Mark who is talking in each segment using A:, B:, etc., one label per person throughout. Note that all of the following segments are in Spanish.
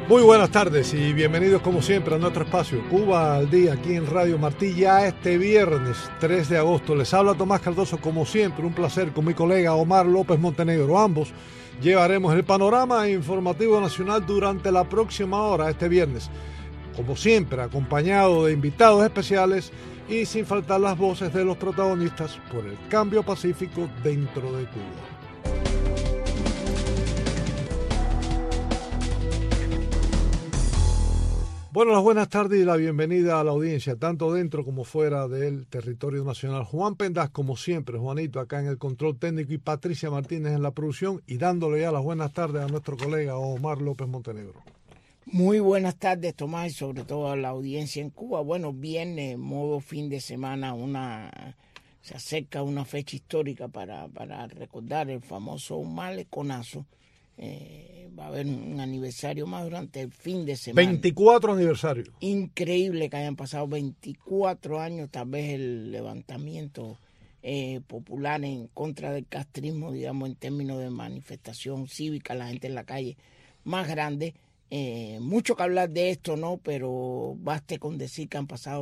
A: Muy buenas tardes y bienvenidos como siempre a nuestro espacio Cuba al Día aquí en Radio Martí ya este viernes 3 de agosto. Les habla Tomás Cardoso como siempre, un placer con mi colega Omar López Montenegro. Ambos llevaremos el panorama informativo nacional durante la próxima hora este viernes. Como siempre, acompañado de invitados especiales y sin faltar las voces de los protagonistas por el cambio pacífico dentro de Cuba. Bueno, las buenas tardes y la bienvenida a la audiencia, tanto dentro como fuera del territorio nacional. Juan Pendas, como siempre, Juanito, acá en el control técnico y Patricia Martínez en la producción y dándole ya las buenas tardes a nuestro colega Omar López Montenegro.
B: Muy buenas tardes, Tomás, y sobre todo a la audiencia en Cuba. Bueno, viene modo fin de semana, se acerca una fecha histórica para recordar el famoso maleconazo. Va a haber un aniversario más durante el fin de semana.
A: 24 aniversario.
B: Increíble que hayan pasado 24 años, tal vez el levantamiento popular en contra del castrismo, digamos, en términos de manifestación cívica, la gente en la calle más grande. Mucho que hablar de esto, ¿no? Pero baste con decir que han pasado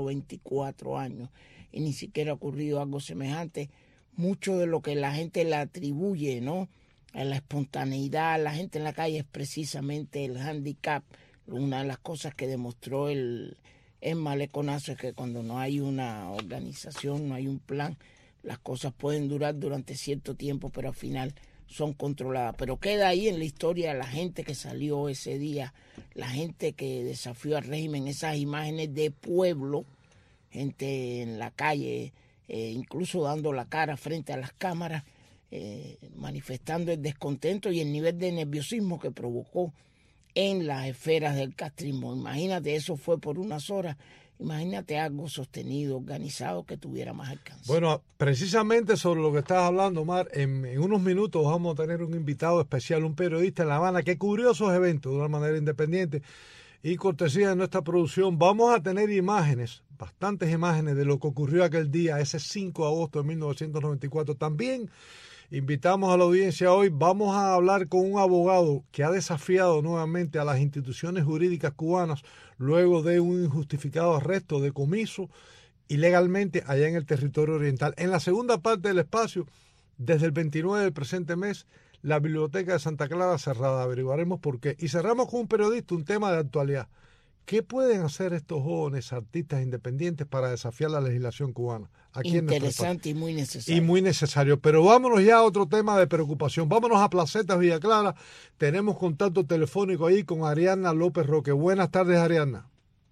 B: 24 años y ni siquiera ha ocurrido algo semejante. Mucho de lo que la gente le atribuye, ¿no?, a la espontaneidad, la gente en la calle, es precisamente el hándicap. Una de las cosas que demostró el maleconazo es que cuando no hay una organización, no hay un plan, las cosas pueden durar durante cierto tiempo, pero al final son controladas. Pero queda ahí en la historia la gente que salió ese día, la gente que desafió al régimen, esas imágenes de pueblo, gente en la calle, incluso dando la cara frente a las cámaras, manifestando el descontento y el nivel de nerviosismo que provocó en las esferas del castrismo. Imagínate, eso fue por unas horas. Imagínate algo sostenido, organizado, que tuviera más alcance.
A: Bueno, precisamente sobre lo que estás hablando, Omar, en unos minutos vamos a tener un invitado especial, un periodista en La Habana que cubrió esos eventos de una manera independiente y cortesía de nuestra producción. Vamos a tener imágenes, bastantes imágenes de lo que ocurrió aquel día, ese 5 de agosto de 1994. También invitamos a la audiencia hoy, vamos a hablar con un abogado que ha desafiado nuevamente a las instituciones jurídicas cubanas luego de un injustificado arresto, decomiso ilegalmente allá en el territorio oriental. En la segunda parte del espacio, desde el 29 del presente mes, la Biblioteca de Santa Clara cerrada. Averiguaremos por qué. Y cerramos con un periodista, un tema de actualidad. ¿Qué pueden hacer estos jóvenes artistas independientes para desafiar la legislación cubana? Aquí
B: interesante y muy necesario.
A: Y muy necesario. Pero vámonos ya a otro tema de preocupación. Vámonos a Placetas, Villa Clara. Tenemos contacto telefónico ahí con Ariadna López Roque. Buenas tardes, Ariadna.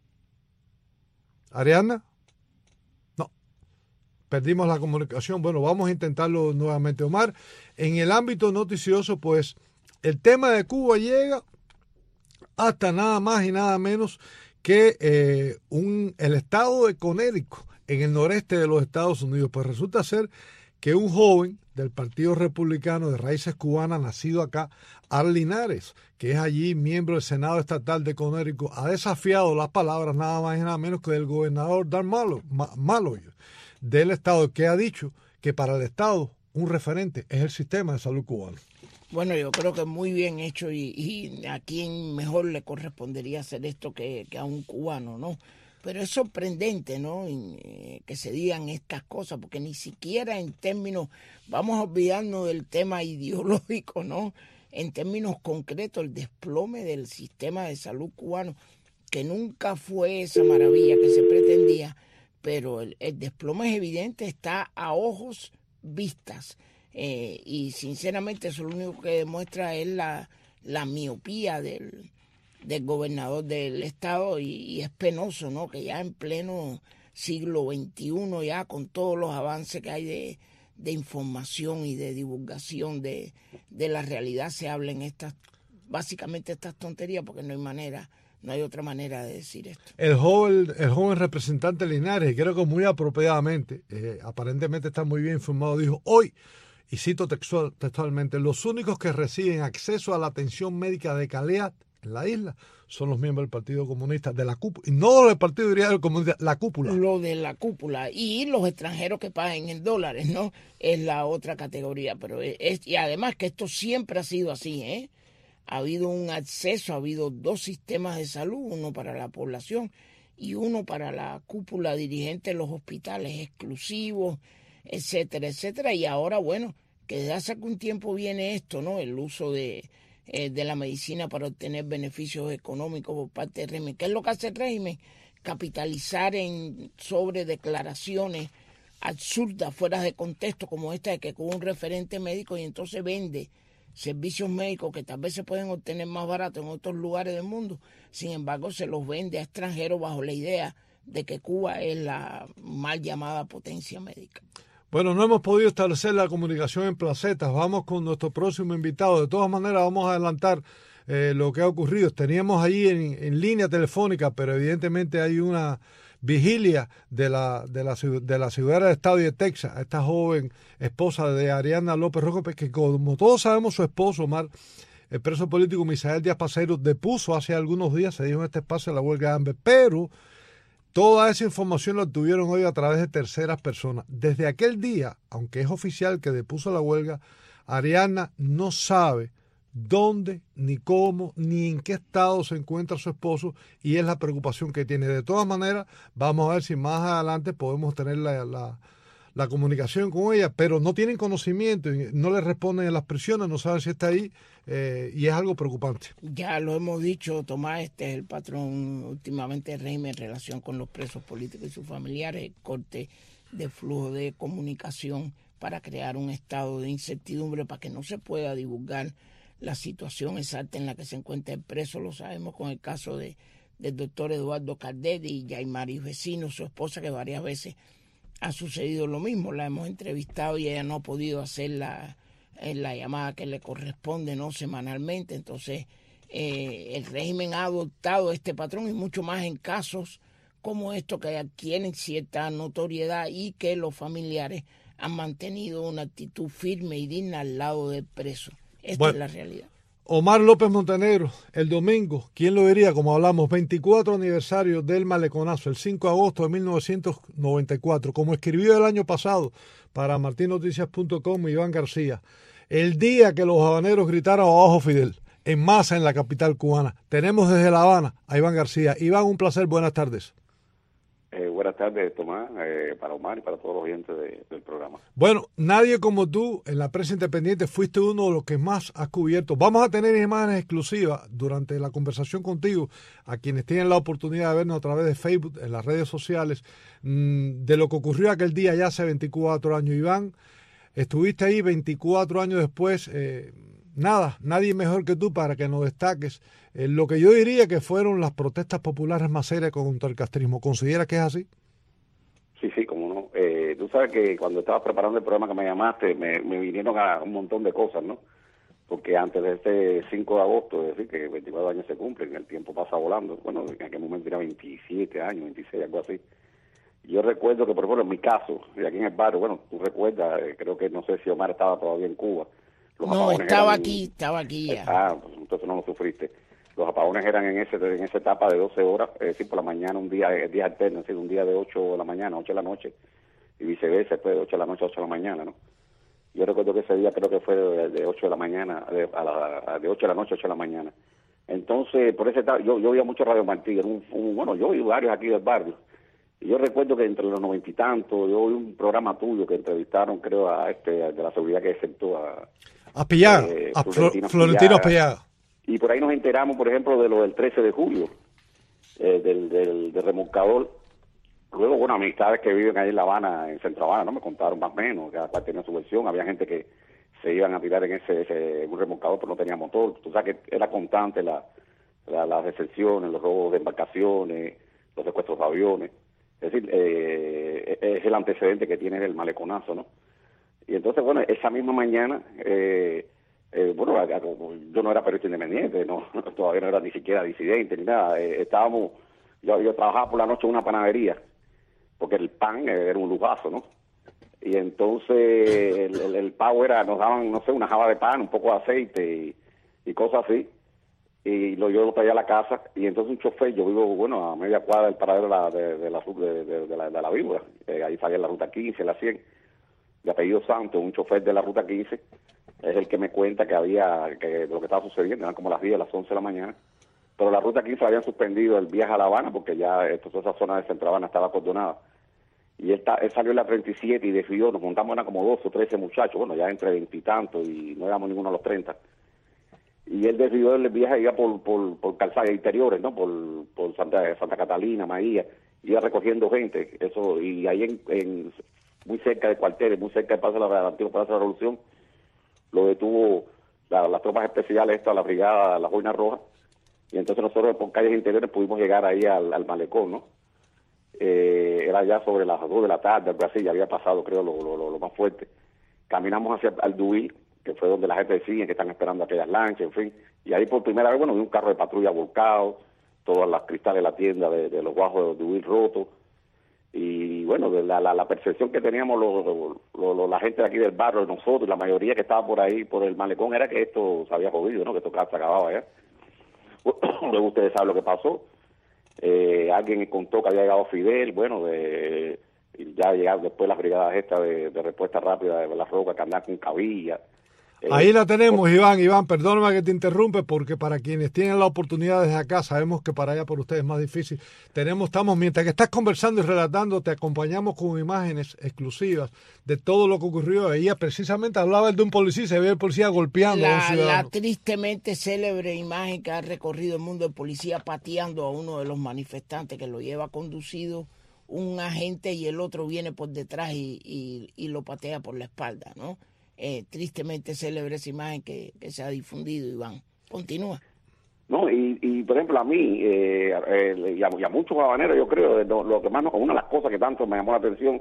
A: ¿Ariadna? No. Perdimos la comunicación. Bueno, vamos a intentarlo nuevamente. Omar, en el ámbito noticioso, pues, el tema de Cuba llega hasta nada más y nada menos que el estado de Connecticut, en el noreste de los Estados Unidos. Pues resulta ser que un joven del Partido Republicano de raíces cubanas, nacido acá, Al Linares, que es allí miembro del Senado Estatal de Connecticut, ha desafiado las palabras nada más y nada menos que del gobernador Dan Malloy del estado, que ha dicho que para el estado un referente es el sistema de salud cubano.
B: Bueno, yo creo que es muy bien hecho y a quien mejor le correspondería hacer esto que a un cubano, ¿no? Pero es sorprendente, ¿no?, que se digan estas cosas, porque ni siquiera en términos, vamos a olvidarnos del tema ideológico, ¿no?, en términos concretos, el desplome del sistema de salud cubano, que nunca fue esa maravilla que se pretendía, pero el desplome es evidente, está a ojos vistas. Y sinceramente eso lo único que demuestra es la miopía del gobernador del estado y es penoso, ¿no?, que ya en pleno siglo XXI, ya con todos los avances que hay de información y de divulgación de la realidad, se hablen básicamente estas tonterías, porque no hay otra manera de decir esto.
A: El joven representante Linares, creo que muy apropiadamente, aparentemente está muy bien informado, dijo hoy, y cito textualmente, los únicos que reciben acceso a la atención médica de calidad en la isla son los miembros del Partido Comunista, de la cúpula, y no del Partido del Comunista, la cúpula.
B: Lo de la cúpula, y los extranjeros que paguen en dólares, ¿no?, es la otra categoría, pero y además que esto siempre ha sido así, ha habido un acceso, ha habido 2 sistemas de salud, uno para la población y uno para la cúpula dirigente de los hospitales exclusivos, etcétera, etcétera. Y ahora, bueno, que desde hace algún tiempo viene esto, ¿no? El uso de la medicina para obtener beneficios económicos por parte del régimen. ¿Qué es lo que hace el régimen? Capitalizar sobre declaraciones absurdas, fuera de contexto, como esta de que con un referente médico, y entonces vende servicios médicos que tal vez se pueden obtener más barato en otros lugares del mundo. Sin embargo, se los vende a extranjeros bajo la idea de que Cuba es la mal llamada potencia médica.
A: Bueno, no hemos podido establecer la comunicación en placetas. Vamos con nuestro próximo invitado. De todas maneras, vamos a adelantar lo que ha ocurrido. Teníamos ahí en línea telefónica, pero evidentemente hay una vigilia de la ciudadana del estado de Texas, esta joven esposa de Ariana López Rojo, que como todos sabemos, su esposo, Omar, el preso político Misael Díaz Paceiro, depuso hace algunos días, se dijo en este espacio, la huelga de hambre, pero toda esa información la obtuvieron hoy a través de terceras personas. Desde aquel día, aunque es oficial que depuso la huelga, Ariana no sabe dónde, ni cómo, ni en qué estado se encuentra su esposo, y es la preocupación que tiene. De todas maneras, vamos a ver si más adelante podemos tener la comunicación con ella, pero no tienen conocimiento, no le responden en las prisiones, no saben si está ahí, y es algo preocupante.
B: Ya lo hemos dicho, Tomás, este es el patrón últimamente del régimen en relación con los presos políticos y sus familiares, el corte de flujo de comunicación para crear un estado de incertidumbre para que no se pueda divulgar la situación exacta en la que se encuentra el preso. Lo sabemos con el caso del doctor Eduardo Cardet y Yaimaris Vecino, su esposa, que varias veces ha sucedido lo mismo. La hemos entrevistado y ella no ha podido hacer la llamada que le corresponde, ¿no?, semanalmente. Entonces, el régimen ha adoptado este patrón, y mucho más en casos como estos que adquieren cierta notoriedad y que los familiares han mantenido una actitud firme y digna al lado del preso. Esta es la realidad.
A: Omar López Montenegro, el domingo, ¿quién lo diría? Como hablamos, 24 aniversario del Maleconazo, el 5 de agosto de 1994. Como escribió el año pasado para martinoticias.com Iván García, el día que los habaneros gritaron abajo Fidel, en masa en la capital cubana. Tenemos desde La Habana a Iván García. Iván, un placer, buenas tardes.
C: Buenas tardes, Tomás, para Omar y para todos los oyentes del programa.
A: Bueno, nadie como tú en la prensa independiente, fuiste uno de los que más has cubierto. Vamos a tener imágenes exclusivas durante la conversación contigo, a quienes tienen la oportunidad de vernos a través de Facebook, en las redes sociales, de lo que ocurrió aquel día ya hace 24 años. Iván, estuviste ahí 24 años después. Nadie mejor que tú para que nos destaques lo que yo diría que fueron las protestas populares más serias contra el castrismo. ¿Consideras que es así?
C: Sí, como no. Tú sabes que cuando estabas preparando el programa que me llamaste, me vinieron a un montón de cosas, ¿no? Porque antes de este 5 de agosto, es decir, que 24 años se cumplen, el tiempo pasa volando. Bueno, en aquel momento era 27 años, 26, algo así. Yo recuerdo que, por ejemplo, en mi caso, de aquí en el barrio, bueno, tú recuerdas, creo que no sé si Omar estaba todavía en Cuba.
B: No, estaba aquí ya.
C: Pues entonces no lo sufriste. Los apagones eran en esa etapa de 12 horas, es decir, por la mañana un día alterno, es decir, un día de 8 de la mañana, 8 de la noche, y viceversa, después de 8 de la noche a 8 de la mañana, ¿no? Yo recuerdo que ese día creo que fue de 8 de la mañana, de 8 de la noche a 8 de la mañana. Entonces, por ese etapa, yo oía mucho Radio Martí, bueno, yo oí varios aquí del barrio. Y yo recuerdo que entre los 90 y tantos, yo oí un programa tuyo que entrevistaron, creo, a de la seguridad que exentó
A: a Pillaga, a Florentino Pillaga.
C: Y por ahí nos enteramos, por ejemplo, de lo del 13 de julio, del remolcador. Luego, bueno, amistades que viven ahí en La Habana, en Centro Habana, ¿no? Me contaron más o menos, cada cual tenía su versión. Había gente que se iban a tirar en un remolcador, pero no tenía motor. Tú sabes que era constante las deserciones, los robos de embarcaciones, los secuestros de aviones. Es decir, es el antecedente que tiene el maleconazo, ¿no? Y entonces, bueno, esa misma mañana, bueno, yo no era periodista independiente, no, todavía no era ni siquiera disidente ni nada. Yo trabajaba por la noche en una panadería, porque el pan era un lujazo, ¿no? Y entonces el pago nos daban, no sé, una java de pan, un poco de aceite y cosas así. Y yo lo traía a la casa, y entonces un chofer, yo vivo, bueno, a media cuadra del paradero de la Víbora, ahí salía la ruta 15, la 100, de apellido Santos, un chofer de la ruta 15, es el que me cuenta que lo que estaba sucediendo, eran como las 10, las 11 de la mañana, pero la ruta 15 habían suspendido el viaje a La Habana porque ya toda esa zona de Centro Habana estaba acordonada. Y él salió en la 37 y decidió, nos montamos, eran como 12 o 13 muchachos, bueno, ya entre 20 y tantos, y no éramos ninguno a los 30. Y él decidió el viaje iba por calzadas interiores, ¿no? Por Santa Catalina, Maía, iba recogiendo gente, eso, y ahí muy cerca de cuarteles, muy cerca del Paso de la antigua Plaza de la Revolución, lo detuvo las tropas especiales, la brigada, la Joina Roja, y entonces nosotros por calles interiores pudimos llegar ahí al malecón, ¿no? Era ya sobre las 2 de la tarde, algo así, ya había pasado, creo, lo más fuerte. Caminamos hacia Alduil, que fue donde la gente decía que están esperando aquellas lanchas, en fin, y ahí por primera vez, bueno, vi un carro de patrulla volcado, todas las cristales de la tienda de los guajos de Alduil rotos, y bueno, de la percepción que teníamos la gente de aquí del barrio, nosotros, la mayoría que estaba por ahí, por el malecón, era que esto se había jodido, ¿no? Que esto se acababa ya. Luego ustedes saben lo que pasó. Alguien contó que había llegado Fidel, bueno, ya llegaron después las brigadas estas de respuesta rápida de La Roca, que andaban con cabilla.
A: Ahí la tenemos, Iván, perdóname que te interrumpe, porque para quienes tienen la oportunidad desde acá, sabemos que para allá por ustedes es más difícil. Estamos, mientras que estás conversando y relatando, te acompañamos con imágenes exclusivas de todo lo que ocurrió. Ella precisamente hablaba de un policía, se ve el policía golpeando a un ciudadano.
B: La tristemente célebre imagen que ha recorrido el mundo, el policía pateando a uno de los manifestantes que lo lleva conducido un agente y el otro viene por detrás y lo patea por la espalda, ¿no? Tristemente célebre esa imagen que se ha difundido, Iván. Continúa.
C: No, y por ejemplo, a mí y a muchos habaneros, yo creo, lo que más una de las cosas que tanto me llamó la atención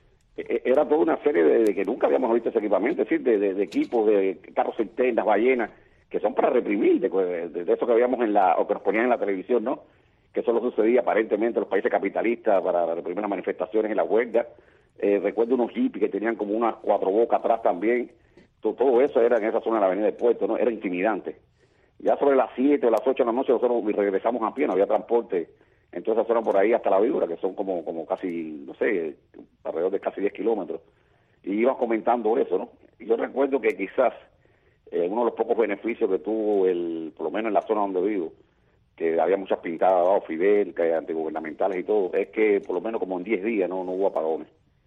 C: era toda una serie de que nunca habíamos visto ese equipamiento, es decir, de equipos, de carros cisternas, ballenas, que son para reprimir, de eso que veíamos o que nos ponían en la televisión, ¿no? Que solo sucedía aparentemente en los países capitalistas para reprimir las manifestaciones en la huelga. Recuerdo unos hippies que tenían como unas 4 bocas atrás también. Todo eso era en esa zona de la avenida del Puerto, ¿no? Era intimidante. Ya sobre las 7 o las 8 de la noche nosotros regresamos a pie, no había transporte. Entonces fueron por ahí hasta La Víbora, que son como casi, no sé, alrededor de casi 10 kilómetros. Y iban comentando eso, ¿no? Y yo recuerdo que quizás uno de los pocos beneficios que tuvo, por lo menos en la zona donde vivo, que había muchas pintadas abajo, Fidel, que antigubernamentales y todo, es que por lo menos como en 10 días no hubo apagones.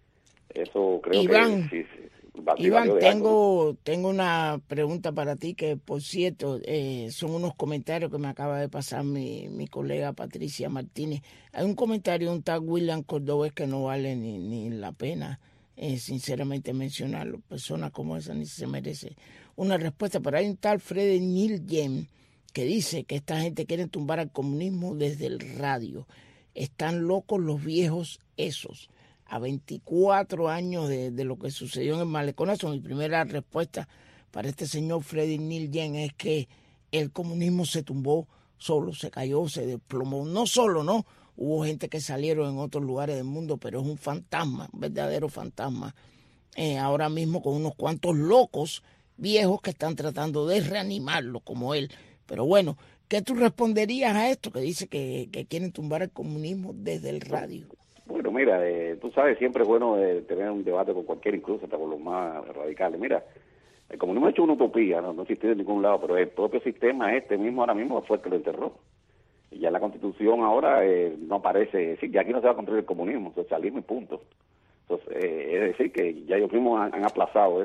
C: Eso creo
B: Iván,
C: que
B: Iván, tengo una pregunta para ti que, por cierto, son unos comentarios que me acaba de pasar mi colega Patricia Martínez. Hay un comentario de un tal William Cordobés que no vale ni la pena, sinceramente, mencionarlo. Personas como esa ni se merece una respuesta, pero hay un tal Freddy Neil Jem que dice que esta gente quiere tumbar al comunismo desde el radio. Están locos los viejos esos. A 24 años de lo que sucedió en el malecón, mi primera respuesta para este señor Freddy Neil Jem es que el comunismo se tumbó solo, se cayó, se desplomó. No solo, ¿no? Hubo gente que salieron en otros lugares del mundo, pero es un fantasma, un verdadero fantasma. Ahora mismo con unos cuantos locos viejos que están tratando de reanimarlo como él. Pero bueno, ¿qué tú responderías a esto que dice que quieren tumbar el comunismo desde el radio?
C: Bueno, mira, tú sabes, siempre es bueno tener un debate con cualquiera, incluso hasta con los más radicales. Mira, el comunismo ha hecho una utopía, no existe de ningún lado, pero el propio sistema ahora mismo fue el que lo enterró. Y ya la Constitución ahora no aparece, sí, ya aquí no se va a construir el comunismo, socialismo y punto. Entonces, es decir, que ya ellos mismos han aplazado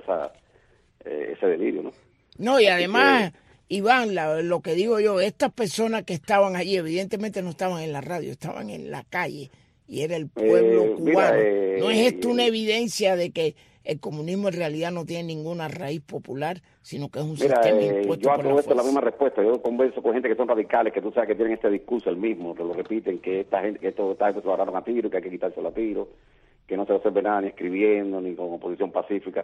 C: ese delirio, ¿no?
B: No, y además, Iván, lo que digo yo, estas personas que estaban allí, evidentemente no estaban en la radio, estaban en la calle, y era el pueblo cubano. ¿No es esto una evidencia de que el comunismo en realidad no tiene ninguna raíz popular, sino que es un sistema impuesto
C: yo a
B: por
C: todo
B: la
C: esto
B: fuerza?
C: la misma respuesta. Yo converso con gente que son radicales, que tú sabes que tienen este discurso el mismo, que lo repiten, que esta gente se agarraron a tiro, que hay que quitárselo a tiro, que no se resuelve nada ni escribiendo, ni con oposición pacífica.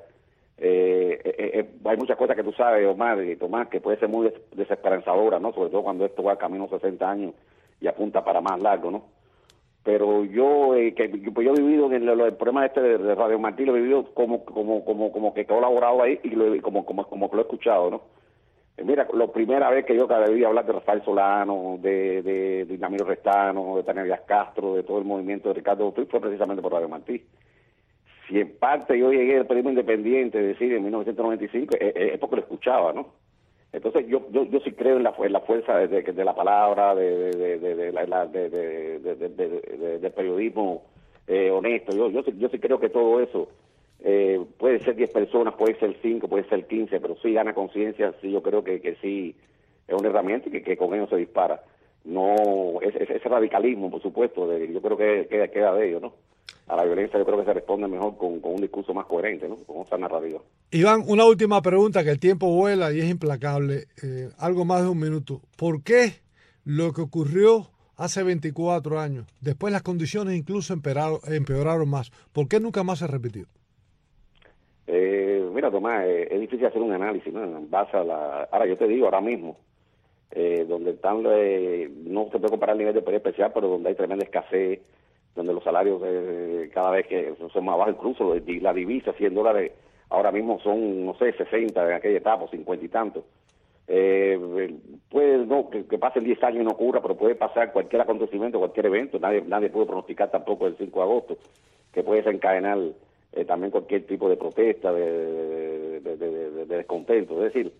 C: Hay muchas cosas que tú sabes, Omar y Tomás, que puede ser muy desesperanzadora, ¿no? Sobre todo cuando esto va camino 60 años y apunta para más largo, ¿no? Pero yo he vivido en el problema de Radio Martí, lo he vivido como que he colaborado ahí y como que lo he escuchado, ¿no? Mira, la primera vez que yo debí hablar de Rafael Solano, de Dinamiro Restano, de Tania Díaz Castro, de todo el movimiento de Ricardo Ortiz, fue precisamente por Radio Martí. si en parte yo llegué al periodismo independiente, es decir, en 1995, es porque lo escuchaba, ¿no? Entonces yo sí creo en la fuerza de la palabra, de periodismo honesto. Yo sí creo que todo eso puede ser 10 personas, puede ser 5, puede ser 15, pero sí gana conciencia, sí, yo creo que sí es una herramienta y que con ello se dispara. No, ese radicalismo, por supuesto, yo creo que queda de ello, ¿no? A la violencia yo creo que se responde mejor con un discurso más coherente, ¿no? Con otra narrativa.
A: Iván, una última pregunta, que el tiempo vuela y es implacable. Algo más de un minuto. ¿Por qué lo que ocurrió hace 24 años, después las condiciones incluso empeoraron más? ¿Por qué nunca más se repitió?
C: Mira, Tomás, es difícil hacer un análisis, ¿no? En base a ahora yo te digo, ahora mismo, donde están, no se puede comparar el nivel de poder especial, pero donde hay tremenda escasez, donde los salarios cada vez que son más bajos, incluso la divisa, $100 ahora mismo son, no sé, 60 en aquella etapa, 50 y tantos. Puede no que pasen 10 años y no ocurra, pero puede pasar cualquier acontecimiento, cualquier evento. Nadie puede pronosticar tampoco el 5 de agosto, que puede desencadenar también cualquier tipo de protesta, de descontento. Es decir,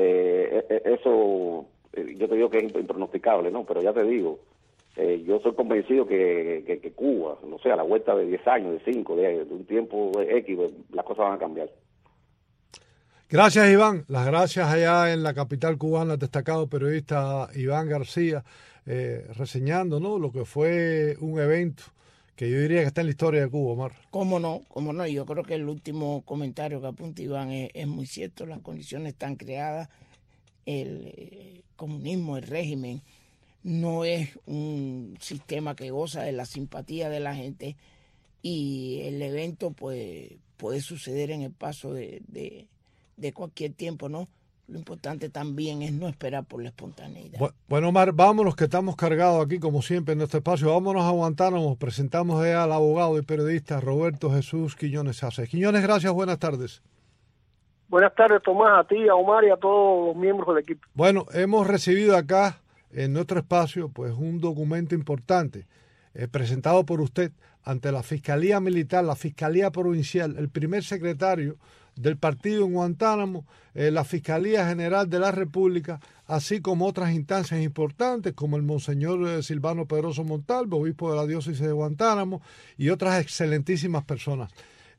C: eso yo te digo que es impronosticable, ¿no? Pero ya te digo, yo soy convencido que Cuba, no sé, a la vuelta de 10 años, de 5, de un tiempo X, las cosas van a cambiar.
A: Gracias, Iván. Las gracias allá en la capital cubana, destacado periodista Iván García, reseñando, ¿no?, lo que fue un evento que yo diría que está en la historia de Cuba, Omar.
B: ¿Cómo no? Yo creo que el último comentario que apunta Iván es muy cierto. Las condiciones están creadas. El comunismo, el régimen, no es un sistema que goza de la simpatía de la gente, y el evento pues puede suceder en el paso de cualquier tiempo, ¿no? Lo importante también es no esperar por la espontaneidad.
A: Bueno, Omar, vámonos, que estamos cargados aquí como siempre en este espacio. Vámonos a Guantánamo. Presentamos ya al abogado y periodista Roberto Jesús Quiñones Ace. Quiñones, gracias, buenas tardes.
D: Buenas tardes, Tomás, a ti, a Omar y a todos los miembros del equipo.
A: Bueno, hemos recibido acá en nuestro espacio pues un documento importante presentado por usted ante la Fiscalía Militar, la Fiscalía Provincial, el primer secretario del partido en Guantánamo, la Fiscalía General de la República, así como otras instancias importantes como el Monseñor Silvano Pedroso Montalvo, obispo de la diócesis de Guantánamo, y otras excelentísimas personas.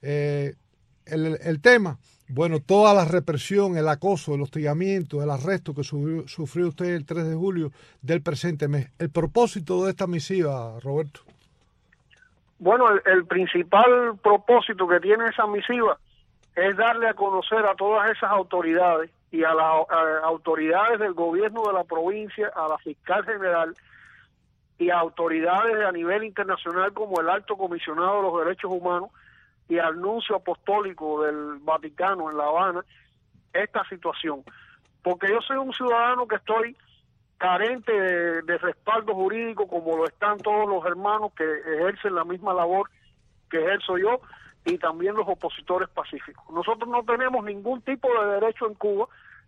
A: El tema, bueno, toda la represión, el acoso, el hostigamiento, el arresto que sufrió usted el 3 de julio del presente mes. El propósito de esta misiva, Roberto.
D: Bueno, el principal propósito que tiene esa misiva es darle a conocer a todas esas autoridades y a las autoridades del gobierno de la provincia, a la fiscal general y a autoridades a nivel internacional como el Alto Comisionado de los Derechos Humanos y al Nuncio Apostólico del Vaticano en La Habana, esta situación. Porque yo soy un ciudadano que estoy carente de respaldo jurídico, como lo están todos los hermanos que ejercen la misma labor que ejerzo yo, y también los opositores pacíficos. Nosotros no tenemos ningún tipo de derecho en Cuba,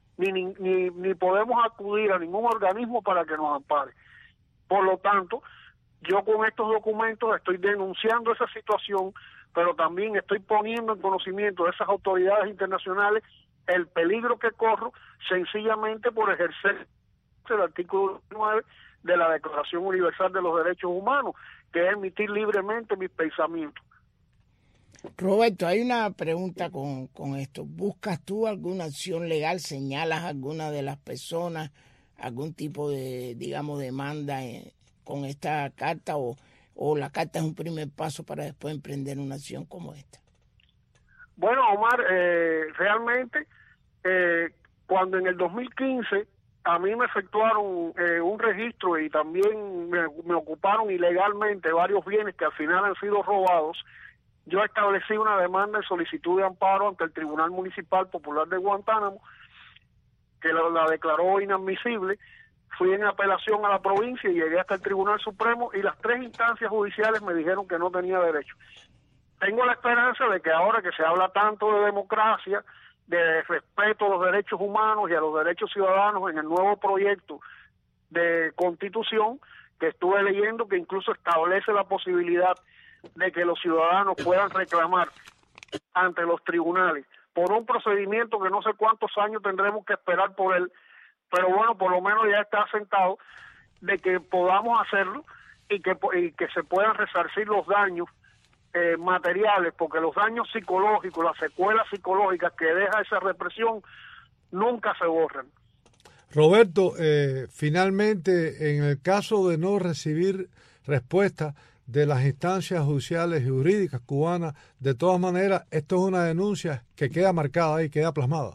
D: ni podemos acudir a ningún organismo para que nos ampare. Por lo tanto, yo con estos documentos estoy denunciando esa situación, pero también estoy poniendo en conocimiento de esas autoridades internacionales el peligro que corro sencillamente por ejercer el artículo 9 de la Declaración Universal de los Derechos Humanos, que es emitir libremente mis pensamientos.
B: Roberto, hay una pregunta con esto. ¿Buscas tú alguna acción legal? ¿Señalas a alguna de las personas algún tipo de, digamos, demanda con esta carta, o la carta es un primer paso para después emprender una acción como esta?
D: Bueno, Omar, realmente cuando en el 2015 a mí me efectuaron un registro y también me ocuparon ilegalmente varios bienes que al final han sido robados, yo establecí una demanda de solicitud de amparo ante el Tribunal Municipal Popular de Guantánamo, que la declaró inadmisible. Fui en apelación a la provincia y llegué hasta el Tribunal Supremo, y las 3 instancias judiciales me dijeron que no tenía derecho. Tengo la esperanza de que ahora que se habla tanto de democracia, de respeto a los derechos humanos y a los derechos ciudadanos en el nuevo proyecto de constitución que estuve leyendo, que incluso establece la posibilidad de que los ciudadanos puedan reclamar ante los tribunales por un procedimiento que no sé cuántos años tendremos que esperar por él, pero bueno, por lo menos ya está sentado de que podamos hacerlo y que se puedan resarcir los daños materiales, porque los daños psicológicos, las secuelas psicológicas que deja esa represión nunca se borran.
A: Roberto, finalmente, en el caso de no recibir respuesta de las instancias judiciales y jurídicas cubanas, de todas maneras, esto es una denuncia que queda marcada y queda plasmada.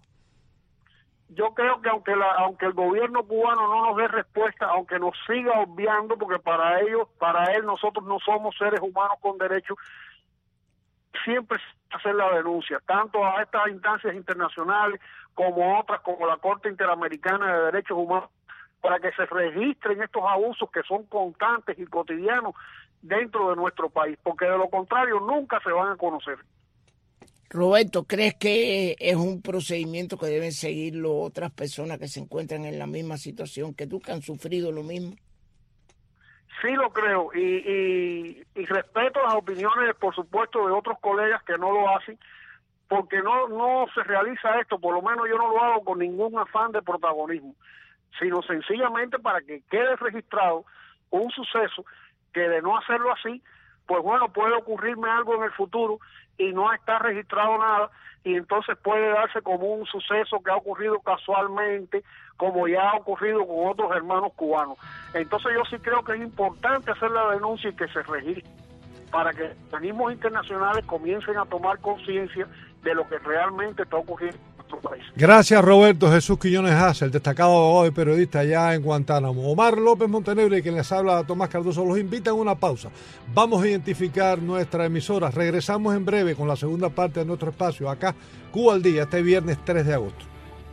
D: Yo creo que aunque el gobierno cubano no nos dé respuesta, aunque nos siga obviando, porque para él nosotros no somos seres humanos con derechos, siempre hacer la denuncia, tanto a estas instancias internacionales como a otras, como la Corte Interamericana de Derechos Humanos, para que se registren estos abusos que son constantes y cotidianos dentro de nuestro país, porque de lo contrario nunca se van a conocer.
B: Roberto, ¿crees que es un procedimiento que deben seguirlo otras personas que se encuentran en la misma situación que tú, que han sufrido lo mismo?
D: Sí lo creo, y respeto las opiniones, por supuesto, de otros colegas que no lo hacen, porque no se realiza esto, por lo menos yo no lo hago con ningún afán de protagonismo, sino sencillamente para que quede registrado un suceso que de no hacerlo así, pues bueno, puede ocurrirme algo en el futuro y no está registrado nada, y entonces puede darse como un suceso que ha ocurrido casualmente, como ya ha ocurrido con otros hermanos cubanos. Entonces yo sí creo que es importante hacer la denuncia y que se registre, para que organismos internacionales comiencen a tomar conciencia de lo que realmente está ocurriendo en nuestro país.
A: Gracias, Roberto Jesús Quiñones Hace, el destacado abogado y periodista allá en Guantánamo. Omar López Montenegro y quien les habla, Tomás Cardoso, los invitan a una pausa. Vamos a identificar nuestra emisora. Regresamos en breve con la segunda parte de nuestro espacio, acá, Cuba al Día, este viernes 3 de agosto.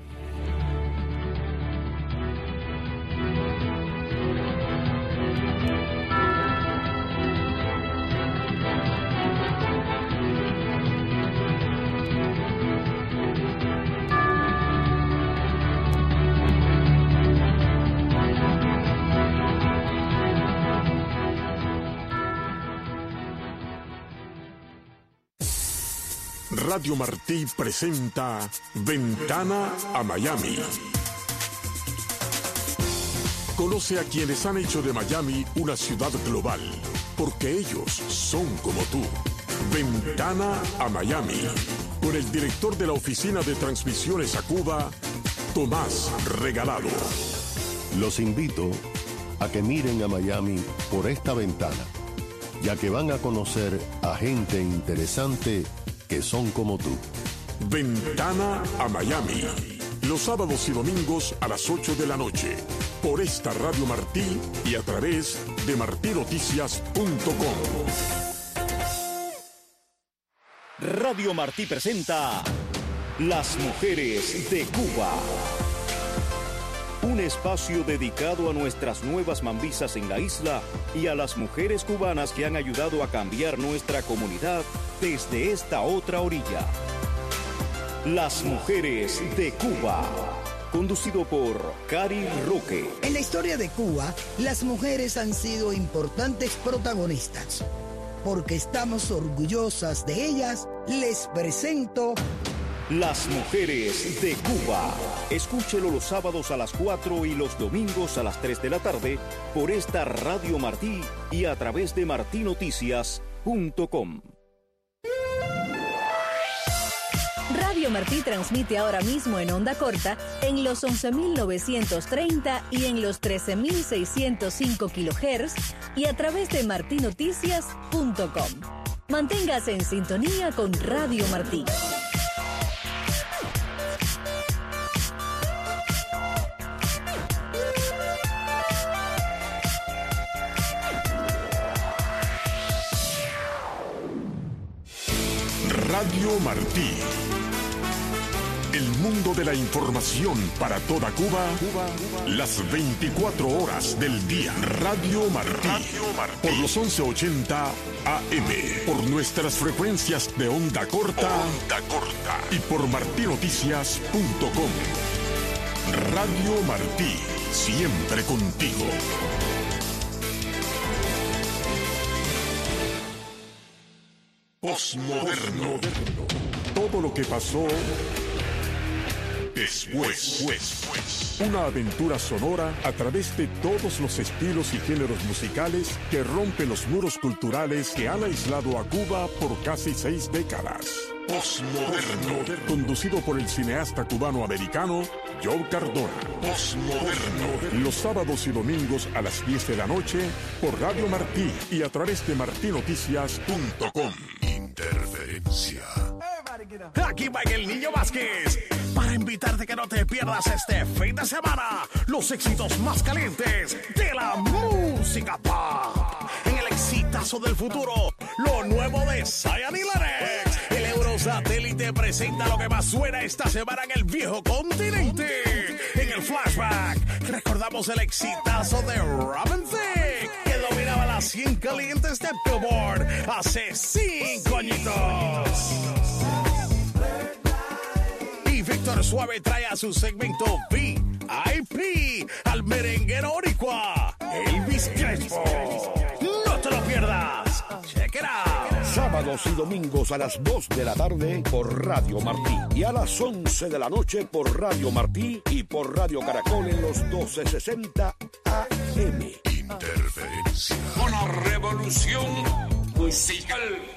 E: Radio Martí presenta Ventana a Miami. Conoce a quienes han hecho de Miami una ciudad global, porque ellos son como tú. Ventana a Miami, con el director de la Oficina de Transmisiones a Cuba, Tomás Regalado.
F: Los invito a que miren a Miami por esta ventana, ya que van a conocer a gente interesante que son como tú.
E: Ventana a Miami, los sábados y domingos a las 8 de la noche, por esta Radio Martí y a través de martinoticias.com.
G: Radio Martí presenta Las Mujeres de Cuba. Un espacio dedicado a nuestras nuevas mambisas en la isla y a las mujeres cubanas que han ayudado a cambiar nuestra comunidad desde esta otra orilla. Las Mujeres de Cuba. Conducido por Cari Roque.
H: En la historia de Cuba, las mujeres han sido importantes protagonistas. Porque estamos orgullosas de ellas, les presento
G: Las Mujeres de Cuba. Escúchelo los sábados a las 4 y los domingos a las 3 de la tarde por esta Radio Martí y a través de martinoticias.com.
I: Radio Martí transmite ahora mismo en onda corta en los 11.930 y en los 13.605 kHz y a través de martinoticias.com. Manténgase en sintonía con Radio Martí.
E: Radio Martí. El mundo de la información para toda Cuba, las 24 horas del día. Radio Martí. Por los 1180 AM. Por nuestras frecuencias de onda corta. Y por martinoticias.com. Radio Martí. Siempre contigo. Postmoderno. Todo lo que pasó después. Una aventura sonora a través de todos los estilos y géneros musicales que rompen los muros culturales que han aislado a Cuba por casi 6 décadas. Postmoderno. Conducido por el cineasta cubano-americano Joe Cardona. Postmoderno. Los sábados y domingos a las 10 de la noche por Radio Martí y a través de martinoticias.com. Interferencia.
J: Aquí va el Niño Vázquez para invitarte que no te pierdas este fin de semana los éxitos más calientes de la música pop. En el exitazo del futuro, lo nuevo de Zion y Lennox. El Eurosatélite presenta lo que más suena esta semana en el viejo continente. En el flashback, recordamos el exitazo de Robin Thicke, que dominaba las 100 calientes de Billboard hace 5 añitos. Víctor Suave trae a su segmento VIP al merenguero boricua, Elvis Crespo. No te lo pierdas. Check it out.
K: Sábados y domingos a las 2 de la tarde por Radio Martí y a las 11 de la noche por Radio Martí y por Radio Caracol en los 1260 AM.
E: Interferencia.
L: Una revolución musical.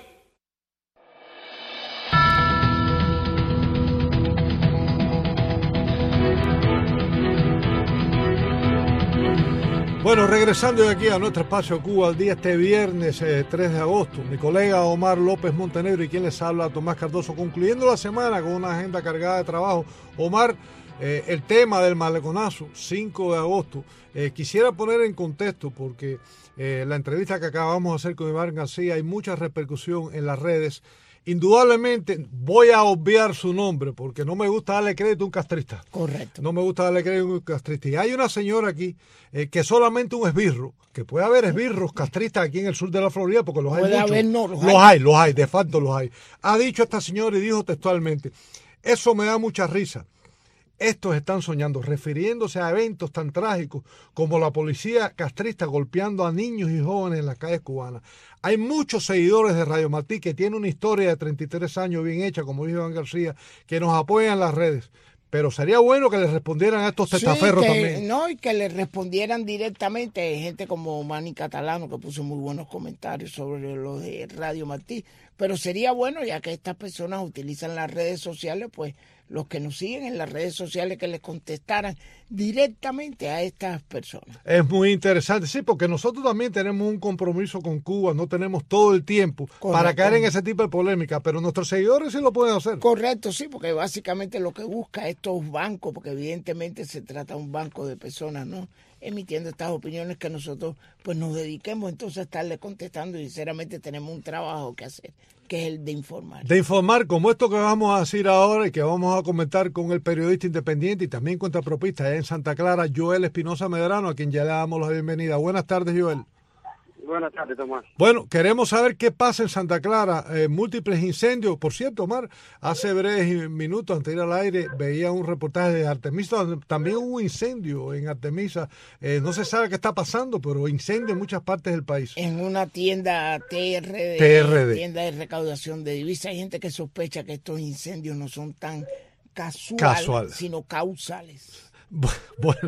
A: Bueno, regresando de aquí a nuestro espacio Cuba al día este viernes 3 de agosto, mi colega Omar López Montenegro y quien les habla, Tomás Cardoso, concluyendo la semana con una agenda cargada de trabajo. Omar, el tema del maleconazo, 5 de agosto, quisiera poner en contexto porque la entrevista que acabamos de hacer con Iván García hay mucha repercusión en las redes. Indudablemente voy a obviar su nombre porque no me gusta darle crédito a un castrista.
B: Correcto.
A: No me gusta darle crédito a un castrista. Y hay una señora aquí que solamente un esbirro, que puede haber esbirros castristas aquí en el sur de la Florida porque los hay muchos.
B: Haber, no,
A: los hay, de facto los hay. Ha dicho esta señora y dijo textualmente, eso me da mucha risa. Estos están soñando, refiriéndose a eventos tan trágicos como la policía castrista golpeando a niños y jóvenes en las calles cubanas. Hay muchos seguidores de Radio Martí que tienen una historia de 33 años bien hecha, como dijo Iván García, que nos apoyan en las redes. Pero sería bueno que les respondieran a estos testaferros también.
B: No, y que les respondieran directamente. Hay gente como Manny Catalano que puso muy buenos comentarios sobre lo de Radio Martí. Pero sería bueno, ya que estas personas utilizan las redes sociales, pues los que nos siguen en las redes sociales que les contestaran directamente a estas personas.
A: Es muy interesante, sí, porque nosotros también tenemos un compromiso con Cuba, no tenemos todo el tiempo para caer en ese tipo de polémica, pero nuestros seguidores sí lo pueden hacer.
B: Correcto, sí, porque básicamente lo que busca estos bancos, porque evidentemente se trata de un banco de personas, ¿no?, emitiendo estas opiniones, que nosotros pues nos dediquemos entonces a estarle contestando, y sinceramente tenemos un trabajo que hacer, que es el de informar.
A: De informar, como esto que vamos a decir ahora y que vamos a comentar con el periodista independiente y también contrapropista allá en Santa Clara, Joel Espinosa Medrano, a quien ya le damos la bienvenida. Buenas tardes, Joel.
M: Buenas tardes, Tomás.
A: Bueno, queremos saber qué pasa en Santa Clara. Múltiples incendios. Por cierto, Omar, hace breves minutos antes de ir al aire veía un reportaje de Artemisa. También hubo incendio en Artemisa. No se sabe qué está pasando, pero incendio en muchas partes del país.
B: En una tienda TRD. Tienda de recaudación de divisas. Hay gente que sospecha que estos incendios no son tan casuales, sino causales.
A: Bueno.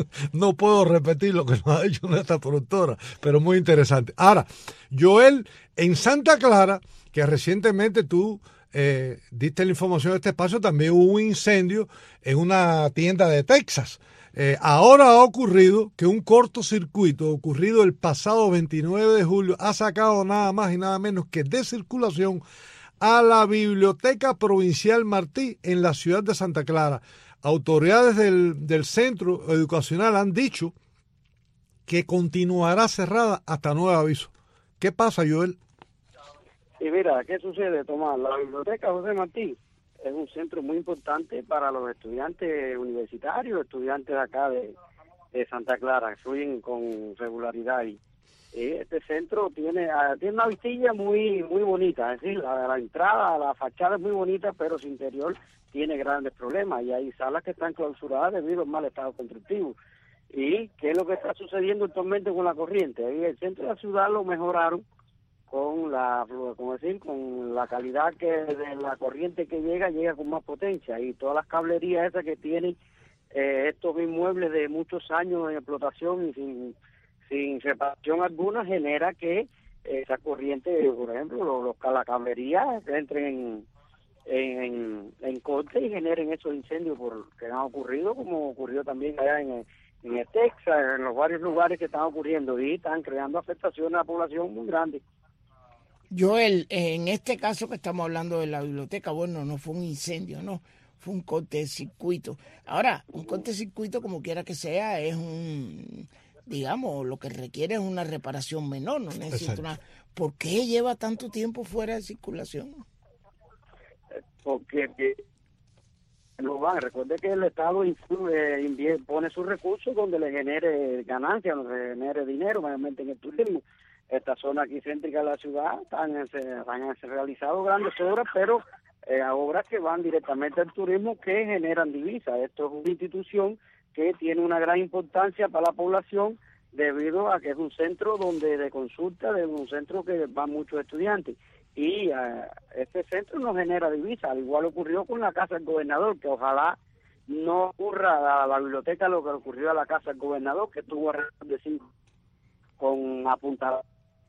A: No puedo repetir lo que nos ha dicho nuestra productora, pero muy interesante. Ahora, Joel, en Santa Clara, que recientemente tú diste la información de este espacio, también hubo un incendio en una tienda de Texas. Ahora ha ocurrido que un cortocircuito ocurrido el pasado 29 de julio ha sacado nada más y nada menos que de circulación a la Biblioteca Provincial Martí en la ciudad de Santa Clara. Autoridades del centro educacional han dicho que continuará cerrada hasta nuevo aviso. ¿Qué pasa, Joel?
M: Y mira, ¿qué sucede, Tomás? La Biblioteca José Martí es un centro muy importante para los estudiantes universitarios, estudiantes de acá de Santa Clara, que fluyen con regularidad. Y este centro tiene una vistilla muy bonita, es decir, la entrada, la fachada es muy bonita, pero su interior tiene grandes problemas y hay salas que están clausuradas debido al mal estado constructivo. ¿Y qué es lo que está sucediendo actualmente con la corriente? Ahí el centro de la ciudad lo mejoraron con la, como decir, con la calidad que de la corriente que llega con más potencia, y todas las cablerías esas que tienen estos inmuebles de muchos años en explotación y sin reparación alguna, genera que esa corriente, por ejemplo, la cablería entren en corte y generen esos incendios que han ocurrido, como ocurrió también allá en Texas, en los varios lugares que están ocurriendo, y están creando afectaciones a la población muy grandes.
B: Joel, en este caso que estamos hablando de la biblioteca, bueno, no fue un incendio, no, fue un cortocircuito. Ahora, un cortocircuito, como quiera que sea, es digamos, lo que requiere es una reparación menor, no necesita una... ¿Por qué lleva tanto tiempo fuera de circulación?
M: Porque recuerde que el Estado pone sus recursos donde le genere ganancias, donde le genere dinero, mayormente en el turismo. Esta zona aquí céntrica de la ciudad han realizado grandes obras, pero obras que van directamente al turismo, que generan divisas. Esto es una institución que tiene una gran importancia para la población, debido a que es un centro de consulta, es un centro que van muchos estudiantes, y este centro no genera divisas. Al igual ocurrió con la Casa del Gobernador, que ojalá no ocurra a la biblioteca lo que ocurrió a la Casa del Gobernador, que tuvo alrededor de 5 con apuntadas.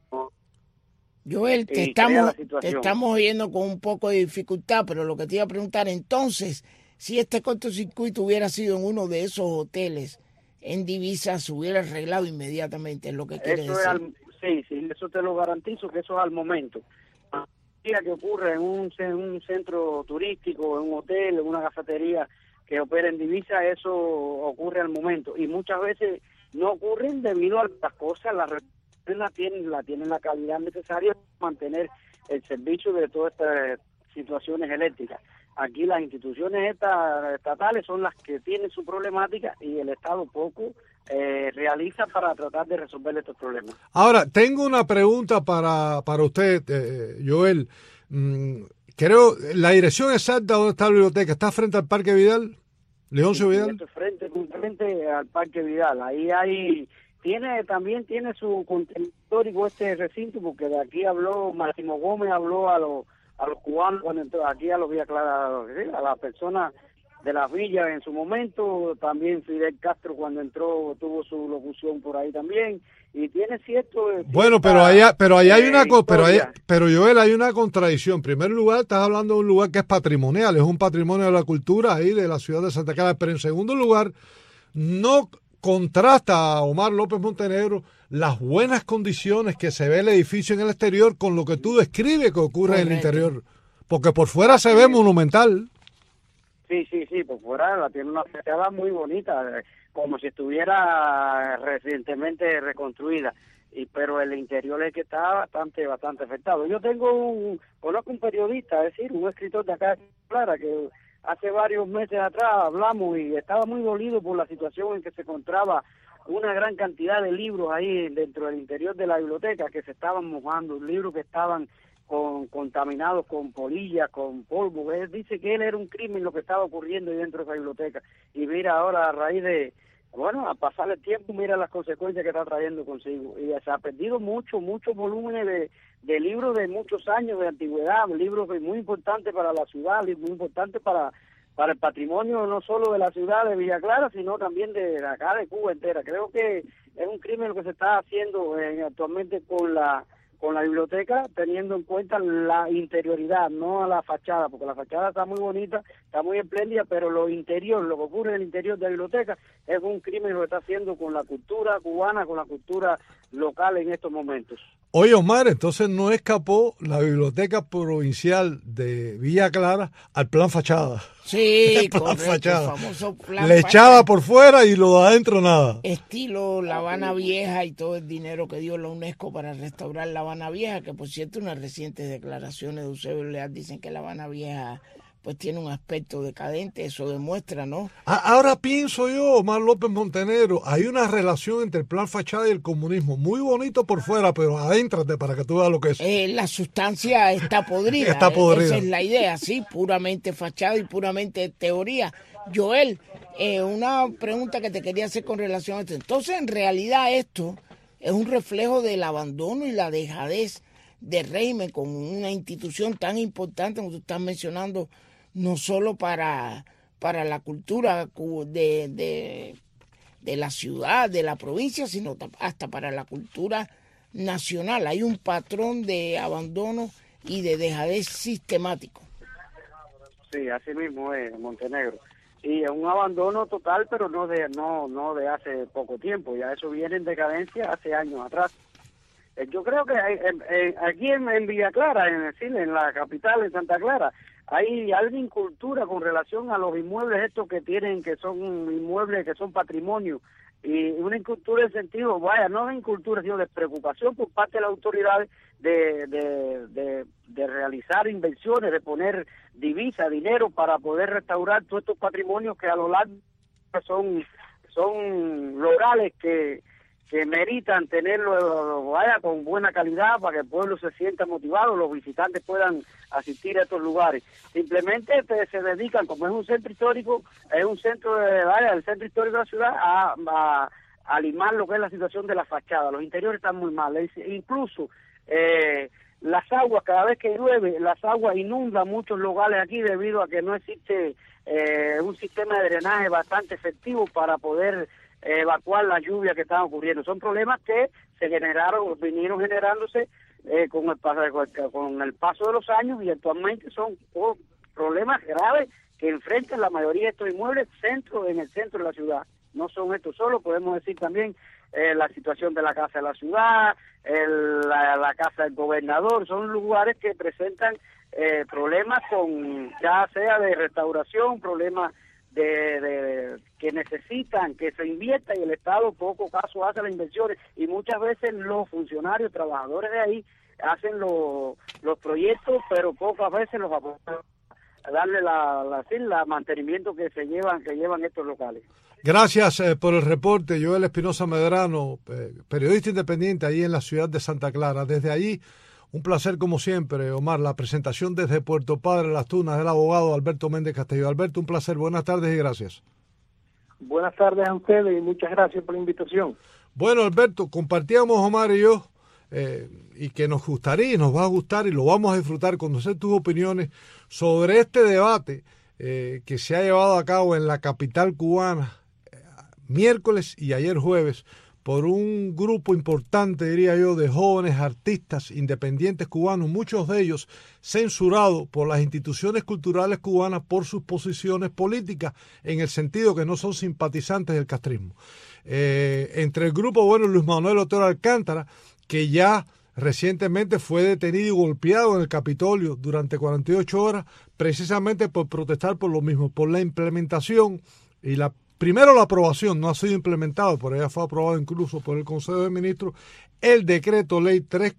B: Joel, te estamos oyendo con un poco de dificultad, pero lo que te iba a preguntar, entonces, si este cortocircuito hubiera sido en uno de esos hoteles en divisas, se hubiera arreglado inmediatamente, es lo que quiere decir.
M: Sí, eso te lo garantizo, que eso es al momento. Que ocurre en un centro turístico, en un hotel, en una cafetería que opera en divisa, eso ocurre al momento, y muchas veces no ocurren debido a las cosas, tienen la calidad necesaria para mantener el servicio de todas estas situaciones eléctricas. Aquí las instituciones estatales son las que tienen su problemática, y el Estado poco realiza para tratar de resolver estos problemas.
A: Ahora, tengo una pregunta para usted, Joel. Creo, la dirección exacta donde está la biblioteca, ¿está frente al Parque Vidal? ¿Leoncio Vidal?
M: Frente al Parque Vidal. Ahí también tiene su contenido histórico este recinto, porque de aquí habló Máximo Gómez, habló a los cubanos cuando entró aquí, a los Villa Clara, a las personas de las villas en su momento. También Fidel Castro, cuando entró, tuvo su locución por ahí también, y tiene cierto...
A: Bueno, pero allá hay una cosa, pero Joel, hay una contradicción. En primer lugar, estás hablando de un lugar que es patrimonial, es un patrimonio de la cultura ahí de la ciudad de Santa Clara, pero en segundo lugar, no contrasta a Omar López Montenegro las buenas condiciones que se ve el edificio en el exterior con lo que tú describes que ocurre en el interior, porque por fuera se ve monumental.
M: Sí, por fuera tiene una fachada muy bonita, como si estuviera recientemente reconstruida, pero el interior es que está bastante afectado. Yo conozco un periodista, es decir, un escritor de acá de Clara, que hace varios meses atrás hablamos y estaba muy dolido por la situación en que se encontraba una gran cantidad de libros ahí dentro del interior de la biblioteca, que se estaban mojando, libros que estaban contaminados con polillas, con polvo. Él dice que él era un crimen lo que estaba ocurriendo ahí dentro de esa biblioteca, y mira ahora, a raíz de, a pasar el tiempo, mira las consecuencias que está trayendo consigo, y se ha perdido muchos volúmenes de libros de muchos años de antigüedad, libros muy importantes para la ciudad, muy importantes para el patrimonio no solo de la ciudad de Villa Clara, sino también de acá de Cuba entera. Creo que es un crimen lo que se está haciendo actualmente con la biblioteca, teniendo en cuenta la interioridad, no a la fachada, porque la fachada está muy bonita, está muy espléndida, pero lo interior, lo que ocurre en el interior de la biblioteca, es un crimen lo que está haciendo con la cultura cubana, con la cultura local en estos momentos.
A: Oye, Omar, entonces no escapó la Biblioteca Provincial de Villa Clara al plan fachada.
B: Sí,
A: correcto, fachada.
B: El famoso plan
A: Le echaba por fuera y lo de adentro nada.
B: Estilo La Habana Vieja, y todo el dinero que dio la UNESCO para restaurar La Habana Vieja, que por cierto unas recientes declaraciones de Eusebio Leal dicen que La Habana Vieja pues tiene un aspecto decadente, eso demuestra, ¿no?
A: Ahora pienso yo, Omar López Montenegro, hay una relación entre el plan fachada y el comunismo, muy bonito por fuera, pero adéntrate para que tú veas lo que es.
B: La sustancia está podrida.
A: Está podrida.
B: Esa es la idea, sí, puramente fachada y puramente teoría. Joel, una pregunta que te quería hacer con relación a esto. Entonces, en realidad esto es un reflejo del abandono y la dejadez régimen, con una institución tan importante como tú estás mencionando, no solo para la cultura de la ciudad, de la provincia, sino hasta para la cultura nacional. Hay un patrón de abandono y de dejadez sistemático.
M: Sí, así mismo es Montenegro. Y es un abandono total, pero no de hace poco tiempo. Ya eso viene en decadencia hace años atrás. Yo creo que aquí en Villa Clara, en la capital, en Santa Clara, hay algo en cultura con relación a los inmuebles estos que son inmuebles que son patrimonio, y una incultura en sentido, no de incultura, sino de preocupación por parte de las autoridades de realizar inversiones, de poner divisa, dinero para poder restaurar todos estos patrimonios que a lo largo son locales que meritan tenerlo con buena calidad para que el pueblo se sienta motivado, los visitantes puedan asistir a estos lugares. Simplemente se dedican, como es un centro histórico, el centro histórico de la ciudad, a limar lo que es la situación de la fachada. Los interiores están muy mal, incluso las aguas, cada vez que llueve, las aguas inundan muchos lugares aquí debido a que no existe un sistema de drenaje bastante efectivo para poder evacuar las lluvias que están ocurriendo. Son problemas que vinieron generándose con el paso de los años, y actualmente son problemas graves que enfrentan la mayoría de estos inmuebles en el centro de la ciudad. No son estos solo, podemos decir también la situación de la Casa de la Ciudad, la Casa del Gobernador. Son lugares que presentan problemas ya sea de restauración, problemas que necesitan que se invierta, y el Estado poco caso hace las inversiones, y muchas veces los funcionarios, trabajadores de ahí hacen los proyectos, pero pocas veces los apoyan a darle la mantenimiento que llevan estos locales.
A: Gracias por el reporte, Joel Espinosa Medrano, periodista independiente ahí en la ciudad de Santa Clara. Desde allí, un placer como siempre, Omar. La presentación desde Puerto Padre, Las Tunas, del abogado Alberto Méndez Castillo. Alberto, un placer. Buenas tardes y gracias.
N: Buenas tardes a ustedes y muchas gracias por la invitación.
A: Bueno, Alberto, compartíamos Omar y yo, y que nos gustaría y nos va a gustar y lo vamos a disfrutar, conocer tus opiniones sobre este debate que se ha llevado a cabo en la capital cubana miércoles y ayer jueves, por un grupo importante, diría yo, de jóvenes artistas independientes cubanos, muchos de ellos censurados por las instituciones culturales cubanas por sus posiciones políticas, en el sentido que no son simpatizantes del castrismo. Entre el grupo, Luis Manuel Otero Alcántara, que ya recientemente fue detenido y golpeado en el Capitolio durante 48 horas, precisamente por protestar por lo mismo, por la implementación y primero la aprobación, no ha sido implementado, por ella fue aprobado incluso por el Consejo de Ministros, el decreto ley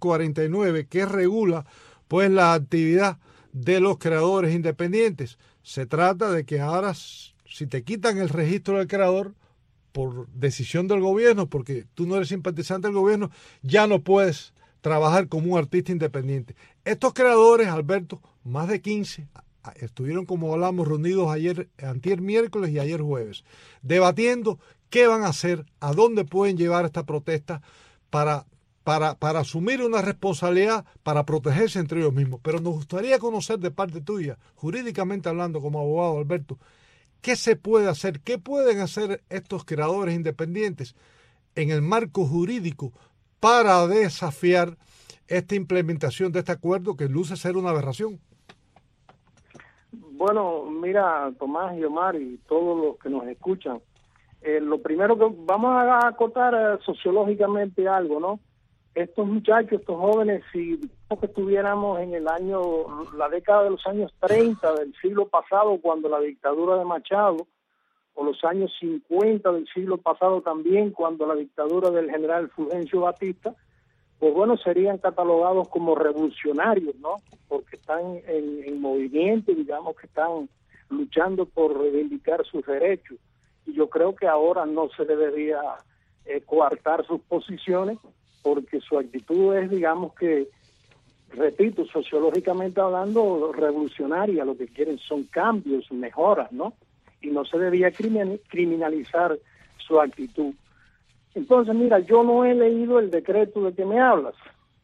A: 349 que regula pues la actividad de los creadores independientes. Se trata de que ahora, si te quitan el registro del creador por decisión del gobierno, porque tú no eres simpatizante del gobierno, ya no puedes trabajar como un artista independiente. Estos creadores, Alberto, más de 15, estuvieron, como hablamos, reunidos antier miércoles y ayer jueves, debatiendo qué van a hacer, a dónde pueden llevar esta protesta para asumir una responsabilidad, para protegerse entre ellos mismos. Pero nos gustaría conocer de parte tuya, jurídicamente hablando como abogado, Alberto, qué se puede hacer, qué pueden hacer estos creadores independientes en el marco jurídico para desafiar esta implementación de este acuerdo que luce ser una aberración.
N: Bueno, mira, Tomás y Omar y todos los que nos escuchan, lo primero que vamos a acotar sociológicamente algo, ¿no? Estos muchachos, estos jóvenes, si que estuviéramos en la década de los años 30 del siglo pasado, cuando la dictadura de Machado, o los años 50 del siglo pasado también, cuando la dictadura del general Fulgencio Batista, pues serían catalogados como revolucionarios, ¿no? Porque están en movimiento, digamos que están luchando por reivindicar sus derechos. Y yo creo que ahora no se le debería coartar sus posiciones, porque su actitud es, digamos que, repito, sociológicamente hablando, revolucionaria. Lo que quieren son cambios, mejoras, ¿no? Y no se debía criminalizar su actitud. Entonces, mira, yo no he leído el decreto de que me hablas.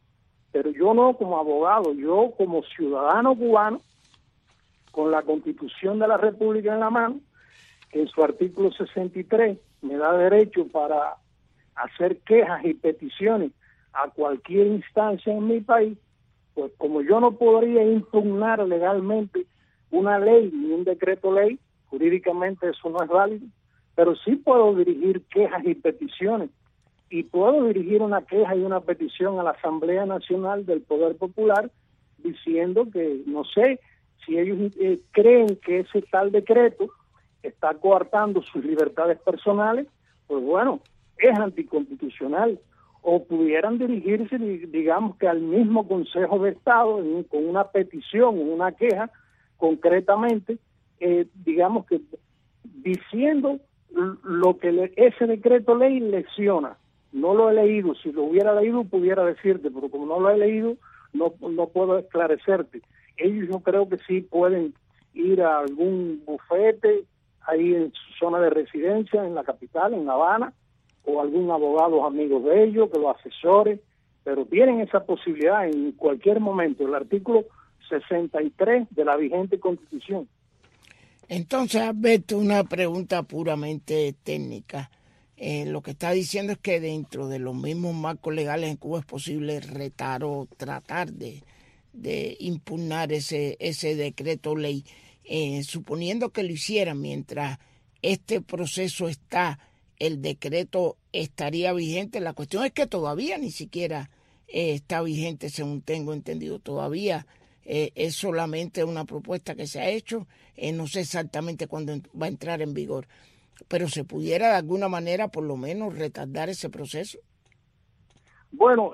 N: pero yo no como abogado, yo como ciudadano cubano, con la Constitución de la República en la mano, que en su artículo 63 me da derecho para hacer quejas y peticiones a cualquier instancia en mi país, pues como yo no podría impugnar legalmente una ley ni un decreto ley, jurídicamente eso no es válido, pero sí puedo dirigir quejas y peticiones, y puedo dirigir una queja y una petición a la Asamblea Nacional del Poder Popular diciendo que, no sé, si ellos creen que ese tal decreto está coartando sus libertades personales, pues bueno, es anticonstitucional. O pudieran dirigirse, digamos que al mismo Consejo de Estado con una petición o una queja concretamente, digamos que diciendo lo que ese decreto ley lesiona. No lo he leído, si lo hubiera leído pudiera decirte, pero como no lo he leído no puedo esclarecerte. Ellos yo creo que sí pueden ir a algún bufete ahí en su zona de residencia, en la capital, en La Habana, o algún abogado amigo de ellos que lo asesore, pero tienen esa posibilidad en cualquier momento, el artículo 63 de la vigente Constitución.
B: Entonces, Alberto, una pregunta puramente técnica. Lo que está diciendo es que dentro de los mismos marcos legales en Cuba es posible retar o tratar de impugnar ese decreto ley, suponiendo que lo hicieran mientras este proceso está, el decreto estaría vigente. La cuestión es que todavía ni siquiera está vigente, según tengo entendido. Todavía es solamente una propuesta que se ha hecho, no sé exactamente cuándo va a entrar en vigor, pero se pudiera de alguna manera por lo menos retardar ese proceso.
N: Bueno,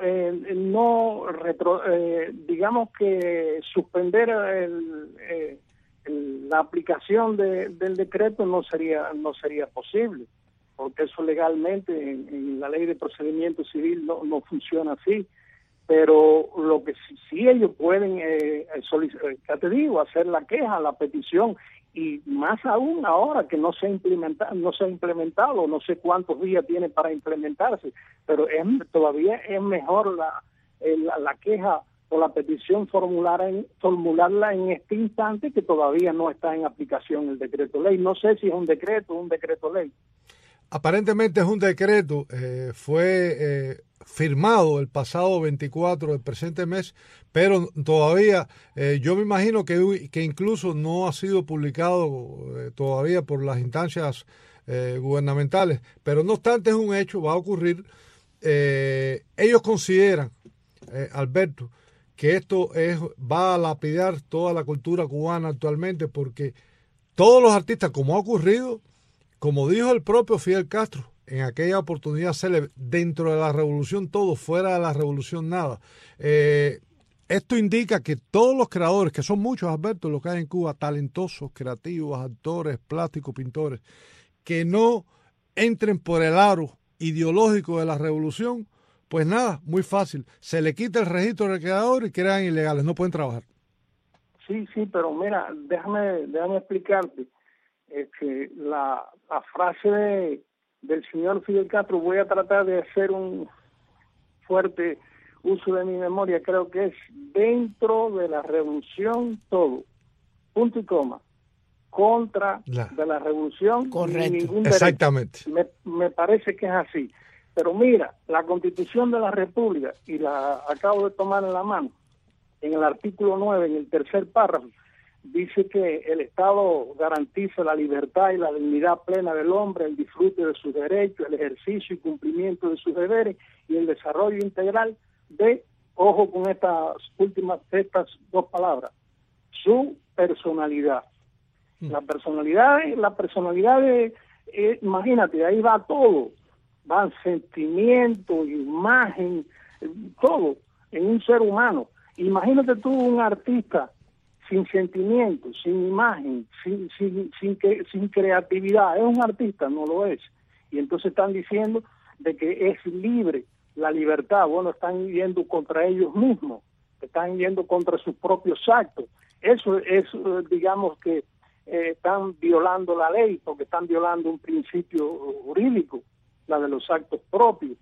N: digamos que suspender la aplicación del decreto no sería posible, porque eso legalmente en la ley de procedimiento civil no funciona así. Pero lo que sí ellos pueden ya te digo, hacer la queja, la petición, y más aún ahora que no se ha implementado, no sé cuántos días tiene para implementarse, pero todavía es mejor la queja o la petición formularla en este instante, que todavía no está en aplicación el decreto ley. No sé si es un decreto o un decreto ley.
A: Aparentemente es un decreto, fue firmado el pasado 24 del presente mes, pero todavía yo me imagino que incluso no ha sido publicado todavía por las instancias gubernamentales, pero no obstante es un hecho, va a ocurrir. Ellos consideran, Alberto, que esto va a lapidar toda la cultura cubana actualmente, porque todos los artistas, como ha ocurrido, como dijo el propio Fidel Castro en aquella oportunidad célebre, dentro de la revolución todo, fuera de la revolución nada. Esto indica que todos los creadores, que son muchos, Alberto, los que hay en Cuba, talentosos, creativos, actores, plásticos, pintores, que no entren por el aro ideológico de la revolución, pues nada, muy fácil, se le quita el registro del creador y quedan ilegales, no pueden trabajar.
N: Sí, pero mira, déjame explicarte. Que la frase del señor Fidel Castro, voy a tratar de hacer un fuerte uso de mi memoria, creo que es dentro de la revolución todo, punto y coma, contra de la revolución,
B: correcto,
N: ningún derecho.
A: Exactamente.
N: Me parece que es así. Pero mira, la Constitución de la República, y la acabo de tomar en la mano, en el artículo 9, en el tercer párrafo, dice que el Estado garantiza la libertad y la dignidad plena del hombre, el disfrute de sus derechos, el ejercicio y cumplimiento de sus deberes y el desarrollo integral de, ojo con estas dos palabras, su personalidad. La personalidad, imagínate, ahí va todo, van sentimientos, imagen, todo en un ser humano. Imagínate tú un artista sin sentimiento, sin imagen, sin creatividad. ¿Es un artista? No lo es. Y entonces están diciendo de que es libre la libertad. Bueno, están yendo contra ellos mismos, están yendo contra sus propios actos. Eso es, digamos que están violando la ley, porque están violando un principio jurídico, la de los actos propios.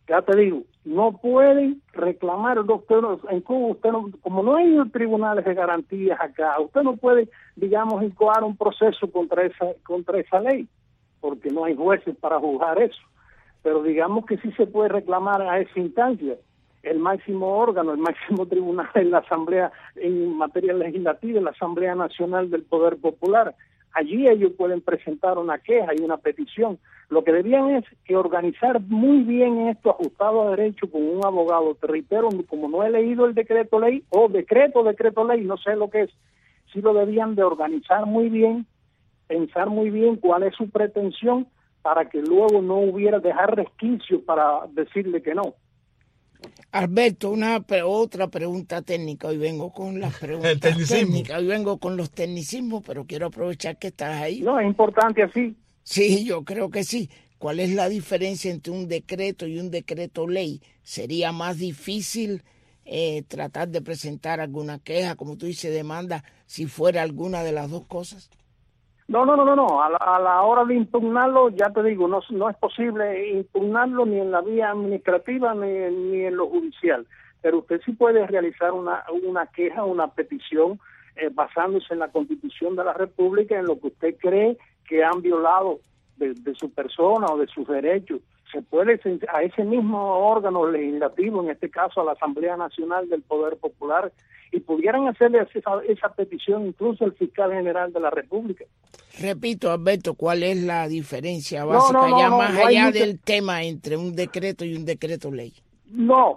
N: Ya te digo, no pueden reclamar, doctor, en Cuba usted no, como no hay tribunales de garantías acá, usted no puede, digamos, incoar un proceso contra esa ley, porque no hay jueces para juzgar eso. Pero digamos que sí se puede reclamar a esa instancia. El máximo órgano, el máximo tribunal en la Asamblea, en materia legislativa, en la Asamblea Nacional del Poder Popular. Allí ellos pueden presentar una queja y una petición. Lo que debían es que organizar muy bien esto ajustado a derecho con un abogado. Te reitero, como no he leído el decreto ley, o decreto ley, no sé lo que es, sí lo debían de organizar muy bien, pensar muy bien cuál es su pretensión para que luego no hubiera dejar resquicios para decirle que no.
B: Alberto, otra pregunta técnica. Hoy vengo con las preguntas técnicas. Hoy vengo con los tecnicismos, pero quiero aprovechar que estás ahí.
N: No, es importante así.
B: Sí, yo creo que sí. ¿Cuál es la diferencia entre un decreto y un decreto ley? ¿Sería más difícil tratar de presentar alguna queja, como tú dices, demanda, si fuera alguna de las dos cosas?
N: No. A la hora de impugnarlo, ya te digo, no es posible impugnarlo ni en la vía administrativa ni en lo judicial. Pero usted sí puede realizar una queja, una petición, basándose en la Constitución de la República, en lo que usted cree que han violado de su persona o de sus derechos. Se puede, a ese mismo órgano legislativo, en este caso a la Asamblea Nacional del Poder Popular, y pudieran hacerle esa petición incluso al fiscal general de la República.
B: Repito, Alberto, ¿cuál es la diferencia básica más allá del tema entre un decreto y un decreto ley?
N: No.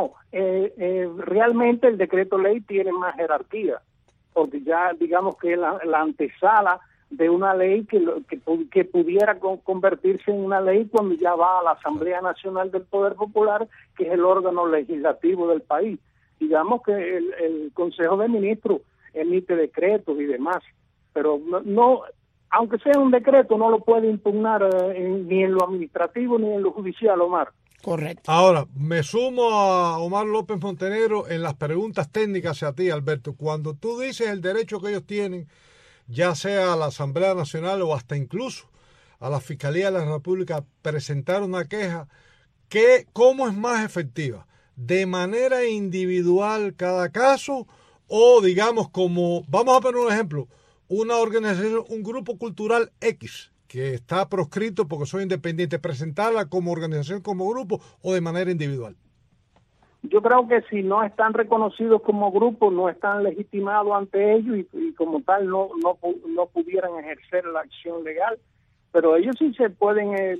N: Realmente el decreto ley tiene más jerarquía, porque ya digamos que la antesala de una ley que pudiera convertirse en una ley cuando ya va a la Asamblea Nacional del Poder Popular, que es el órgano legislativo del país. Digamos que el Consejo de Ministros emite decretos y demás, pero no, aunque sea un decreto, no lo puede impugnar ni en lo administrativo ni en lo judicial, Omar.
B: Correcto.
A: Ahora, me sumo a Omar López Montenegro en las preguntas técnicas hacia ti, Alberto. Cuando tú dices el derecho que ellos tienen, ya sea a la Asamblea Nacional o hasta incluso a la Fiscalía de la República, presentar una queja, ¿cómo es más efectiva? ¿De manera individual cada caso? O digamos como, vamos a poner un ejemplo, una organización, un grupo cultural X, que está proscrito porque soy independiente, presentarla como organización, como grupo o de manera individual.
N: Yo creo que si no están reconocidos como grupo, no están legitimados ante ellos y como tal no pudieran ejercer la acción legal, pero ellos sí se pueden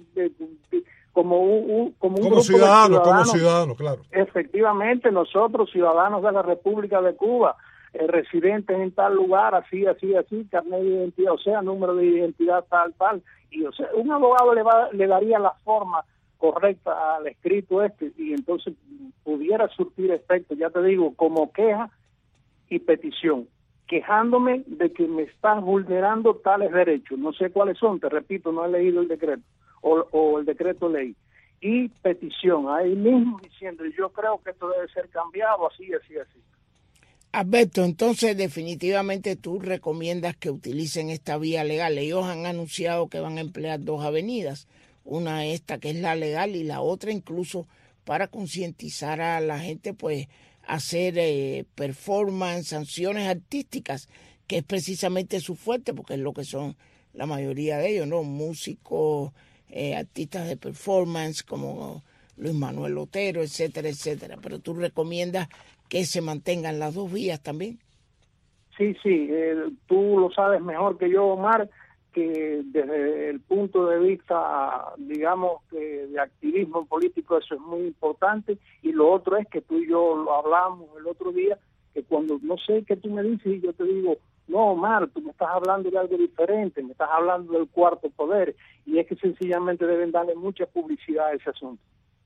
N: como grupo
A: ciudadano, como ciudadano, claro.
N: Efectivamente, nosotros ciudadanos de la República de Cuba, residentes en tal lugar, así, carnet de identidad, o sea, número de identidad tal, y o sea, un abogado le daría la forma correcta al escrito y entonces pudiera surtir efecto, ya te digo, como queja y petición, quejándome de que me estás vulnerando tales derechos, no sé cuáles son, te repito, no he leído el decreto o el decreto ley, y petición, ahí mismo diciendo, yo creo que esto debe ser cambiado, así.
B: Alberto, entonces definitivamente tú recomiendas que utilicen esta vía legal. Ellos han anunciado que van a emplear dos avenidas, una esta que es la legal y la otra incluso para concientizar a la gente, pues hacer performance, sanciones artísticas, que es precisamente su fuerte, porque es lo que son la mayoría de ellos, ¿no? Músicos, artistas de performance como Luis Manuel Otero, etcétera. Pero tú recomiendas que se mantengan las dos vías también.
N: Sí, tú lo sabes mejor que yo, Omar, que desde el punto de vista, digamos, de activismo político eso es muy importante, y lo otro es que tú y yo lo hablamos el otro día, que cuando no sé qué tú me dices y yo te digo, no, Omar, tú me estás hablando de algo diferente, me estás hablando del cuarto poder, y es que sencillamente deben darle mucha publicidad a ese asunto.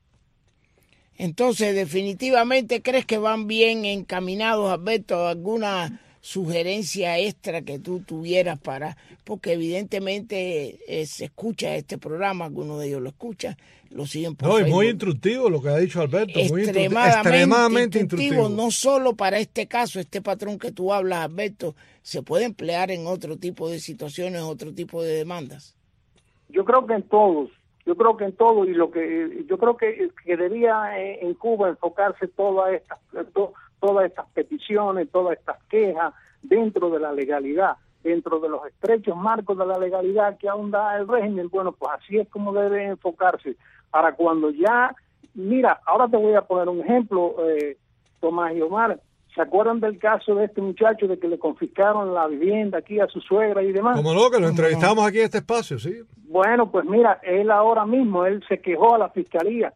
B: Entonces, definitivamente, ¿crees que van bien encaminados, Alberto? ¿Alguna sugerencia extra que tú tuvieras porque evidentemente se escucha este programa, algunos de ellos lo escuchan, lo siguen por Facebook.
A: Muy instructivo lo que ha dicho Alberto,
B: extremadamente instructivo, no solo para este caso, este patrón que tú hablas, Alberto, se puede emplear en otro tipo de situaciones, otro tipo de demandas.
N: Yo creo que en todos, Yo creo que en todo, y lo que yo creo que debía en Cuba enfocarse todas estas peticiones, todas estas quejas dentro de la legalidad, dentro de los estrechos marcos de la legalidad que aún da el régimen. Bueno, pues así es como debe enfocarse, para cuando ya, mira, ahora te voy a poner un ejemplo, Tomás y Omar. ¿Se acuerdan del caso de este muchacho de que le confiscaron la vivienda aquí a su suegra y demás?
A: Como no, que lo entrevistamos aquí en este espacio, sí.
N: Bueno, pues mira, él ahora mismo, él se quejó a la fiscalía,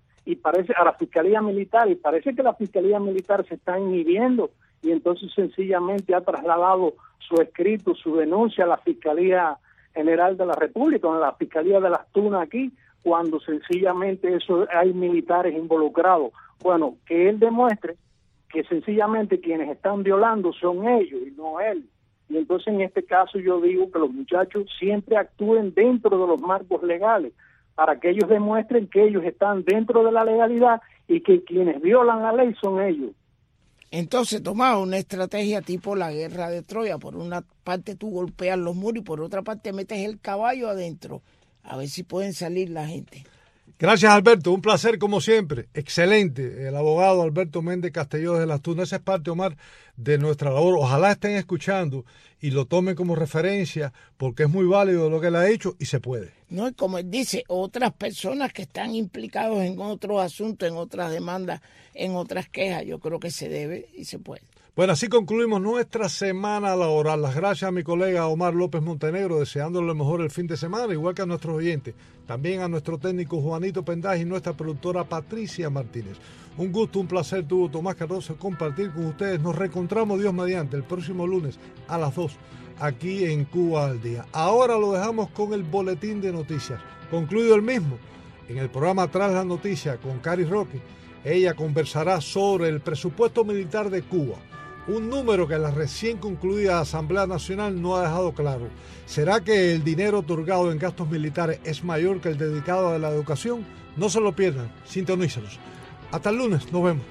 N: a la fiscalía militar, y parece que la fiscalía militar se está inhibiendo, y entonces sencillamente ha trasladado su escrito, su denuncia a la Fiscalía General de la República, a la Fiscalía de las Tunas aquí, cuando sencillamente eso hay militares involucrados. Bueno, que él demuestre que sencillamente quienes están violando son ellos y no él. Y entonces en este caso yo digo que los muchachos siempre actúen dentro de los marcos legales, para que ellos demuestren que ellos están dentro de la legalidad y que quienes violan la ley son ellos.
B: Entonces, Tomás, una estrategia tipo la guerra de Troya. Por una parte tú golpeas los muros y por otra parte metes el caballo adentro. A ver si pueden salir la gente.
A: Gracias, Alberto. Un placer como siempre. Excelente. El abogado Alberto Méndez Castelló de las Tunas. Esa es parte, Omar, de nuestra labor. Ojalá estén escuchando y lo tomen como referencia, porque es muy válido lo que él ha hecho y se puede.
B: No, y como él dice, otras personas que están implicados en otros asuntos, en otras demandas, en otras quejas, yo creo que se debe y se puede.
A: Bueno, así concluimos nuestra semana laboral. Las gracias a mi colega Omar López Montenegro, deseándole lo mejor el fin de semana, igual que a nuestros oyentes. También a nuestro técnico Juanito Pendaje y nuestra productora Patricia Martínez. Un gusto, un placer tuvo Tomás Cardoso compartir con ustedes. Nos reencontramos, Dios mediante, el próximo lunes a las 2, aquí en Cuba al Día. Ahora lo dejamos con el boletín de noticias. Concluido el mismo, en el programa Tras la Noticia con Cari Roque, ella conversará sobre el presupuesto militar de Cuba. Un número que la recién concluida Asamblea Nacional no ha dejado claro. ¿Será que el dinero otorgado en gastos militares es mayor que el dedicado a la educación? No se lo pierdan, sintonícelos. Hasta el lunes, nos vemos.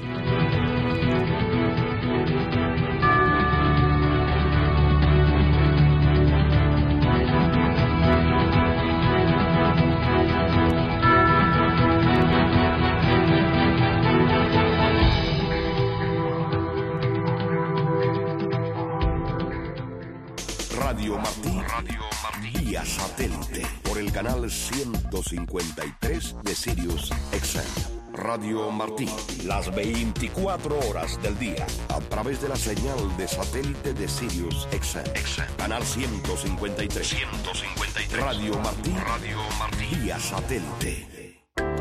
K: Radio Martí vía satélite por el canal 153 de Sirius XM. Radio Martí, las 24 horas del día, a través de la señal de satélite de Sirius XM. Canal 153. Radio Martí vía satélite.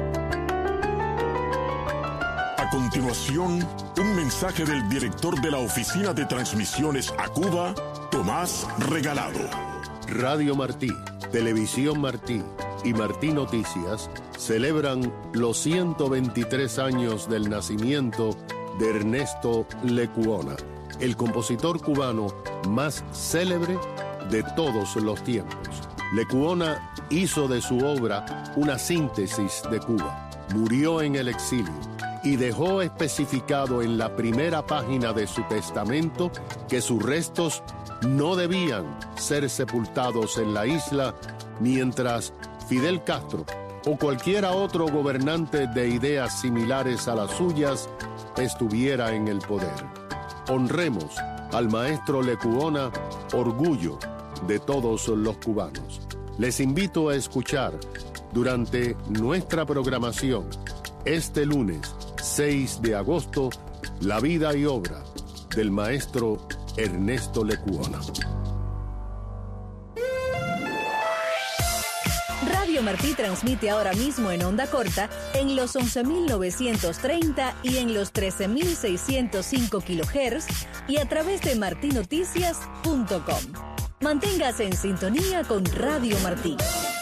E: A continuación, un mensaje del director de la Oficina de Transmisiones a Cuba, Tomás Regalado.
F: Radio Martí, Televisión Martí y Martí Noticias celebran los 123 años del nacimiento de Ernesto Lecuona, el compositor cubano más célebre de todos los tiempos. Lecuona hizo de su obra una síntesis de Cuba, murió en el exilio y dejó especificado en la primera página de su testamento que sus restos no debían ser sepultados en la isla mientras Fidel Castro o cualquiera otro gobernante de ideas similares a las suyas estuviera en el poder. Honremos al maestro Lecuona, orgullo de todos los cubanos. Les invito a escuchar durante nuestra programación este lunes 6 de agosto la vida y obra del maestro Ernesto Lecuona.
I: Radio Martí transmite ahora mismo en onda corta en los 11.930 y en los 13.605 kHz y a través de martinoticias.com. Manténgase en sintonía con Radio Martí.